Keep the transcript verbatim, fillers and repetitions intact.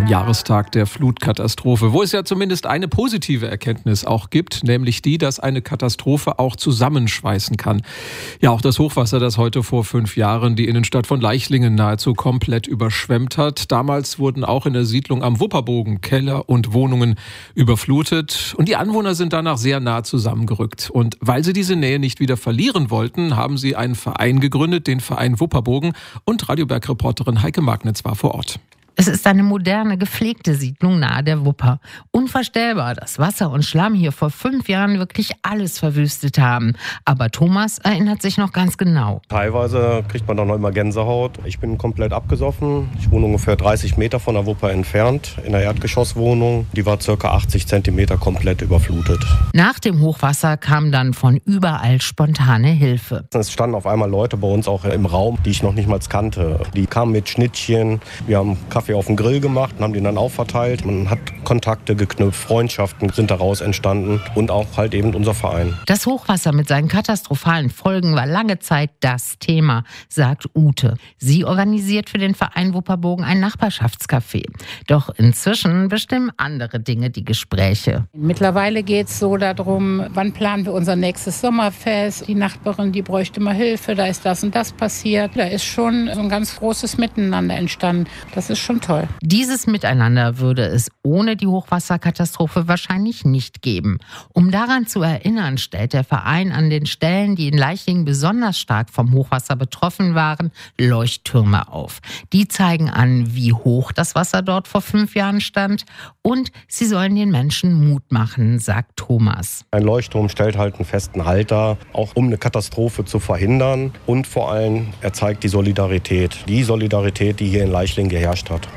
Jahrestag der Flutkatastrophe, wo es ja zumindest eine positive Erkenntnis auch gibt, nämlich die, dass eine Katastrophe auch zusammenschweißen kann. Ja, auch das Hochwasser, das heute vor fünf Jahren die Innenstadt von Leichlingen nahezu komplett überschwemmt hat. Damals wurden auch in der Siedlung am Wupperbogen Keller und Wohnungen überflutet und die Anwohner sind danach sehr nah zusammengerückt. Und weil sie diese Nähe nicht wieder verlieren wollten, haben sie einen Verein gegründet, den Verein Wupperbogen, und Radioberg-Reporterin Heike Magnitz war vor Ort. Es ist eine moderne, gepflegte Siedlung nahe der Wupper. Unvorstellbar, dass Wasser und Schlamm hier vor fünf Jahren wirklich alles verwüstet haben. Aber Thomas erinnert sich noch ganz genau. Teilweise kriegt man dann noch immer Gänsehaut. Ich bin komplett abgesoffen. Ich wohne ungefähr dreißig Meter von der Wupper entfernt, in einer Erdgeschosswohnung. Die war ca. achtzig Zentimeter komplett überflutet. Nach dem Hochwasser kam dann von überall spontane Hilfe. Es standen auf einmal Leute bei uns auch im Raum, die ich noch nicht mal kannte. Die kamen mit Schnittchen. Wir haben Kaffee auf dem Grill gemacht und haben den dann auch verteilt. Man hat Kontakte geknüpft, Freundschaften sind daraus entstanden und auch halt eben unser Verein. Das Hochwasser mit seinen katastrophalen Folgen war lange Zeit das Thema, sagt Ute. Sie organisiert für den Verein Wupperbogen ein Nachbarschaftscafé. Doch inzwischen bestimmen andere Dinge die Gespräche. Mittlerweile geht es so darum, wann planen wir unser nächstes Sommerfest. Die Nachbarin, die bräuchte mal Hilfe, da ist das und das passiert. Da ist schon so ein ganz großes Miteinander entstanden. Das ist schon toll. Dieses Miteinander würde es ohne die Hochwasserkatastrophe wahrscheinlich nicht geben. Um daran zu erinnern, stellt der Verein an den Stellen, die in Leichlingen besonders stark vom Hochwasser betroffen waren, Leuchttürme auf. Die zeigen an, wie hoch das Wasser dort vor fünf Jahren stand, und sie sollen den Menschen Mut machen, sagt Thomas. Ein Leuchtturm stellt halt einen festen Halt dar, auch um eine Katastrophe zu verhindern, und vor allem er zeigt die Solidarität, die Solidarität, die hier in Leichlingen geherrscht hat.